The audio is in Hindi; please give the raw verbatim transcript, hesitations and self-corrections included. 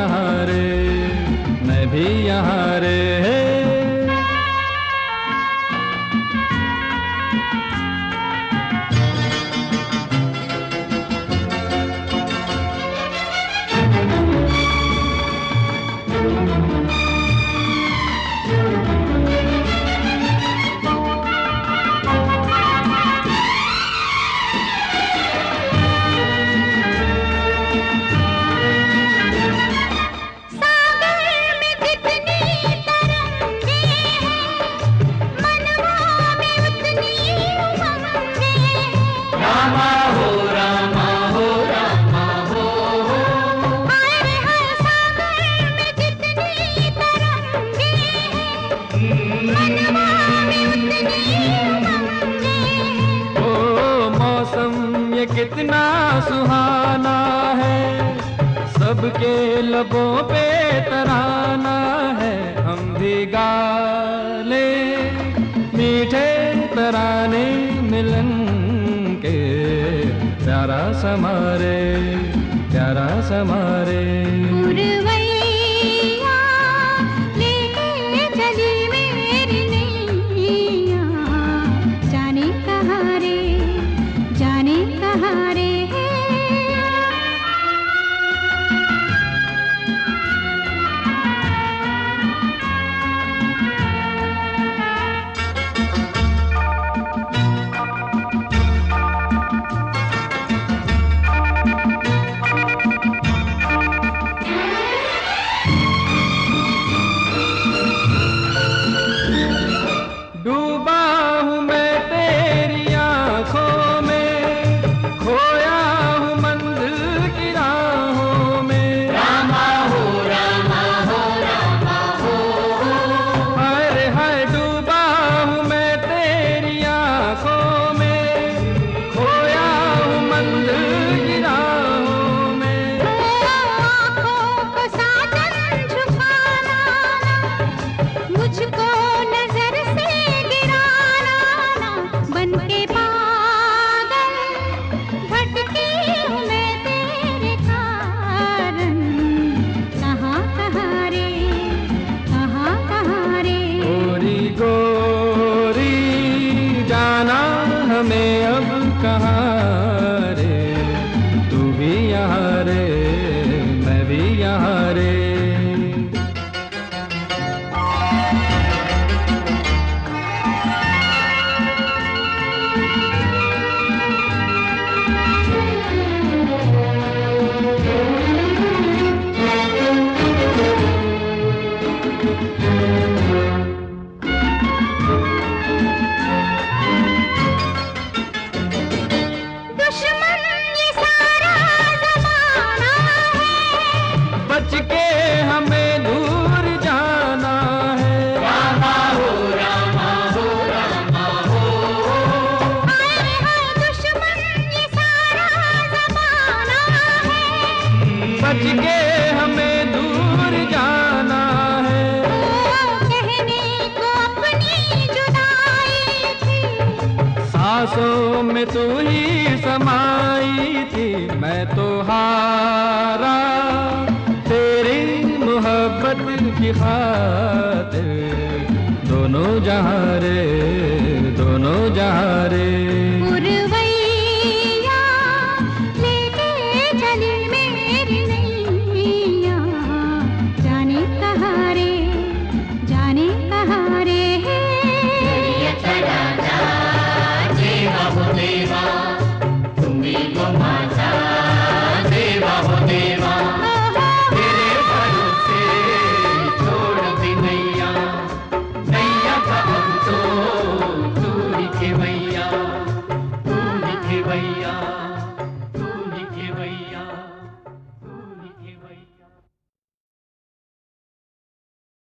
यहाँ रे, मैं भी यहाँ रे। कितना सुहाना है, सबके लबों पे तराना है। हम भी गा ले मीठे तराने मिलन के, प्यारा समारे प्यारा समारे। डूबा हूँ मैं तेरी आँखों में, खोया हूँ मंजिल की राहों में। रामा हो रामा हो रामा हो, हाय रे हाय डूबा हूँ मैं तेरी आँखों में, खोया हूँ मंजिल की राहों में। आँखों को साजन छुपाना, मुझको नजर से बनके पागल भटकी हूँ मैं तेरे कारण। कहाँ कहाँ रे कहाँ कहाँ रे। गोरी गोरी जाना हमें अब कहाँ रे, तू भी यहाँ रे, मैं भी यहाँ रे। दुश्मन ये सारा ज़माना है, बच के हमें दूर जाना है। रामा हो रामा हो रामा हो, हाय रे हाय दुश्मन ये सारा ज़माना है, बच के हमें दूर जाना है। कहने को अपनी जुदाई थी, सांसों में तू ही समाई थी, मैं तो हारा तेरी मोहब्बत की खातिर। दोनों जहाँ रे दोनों जहाँ रे।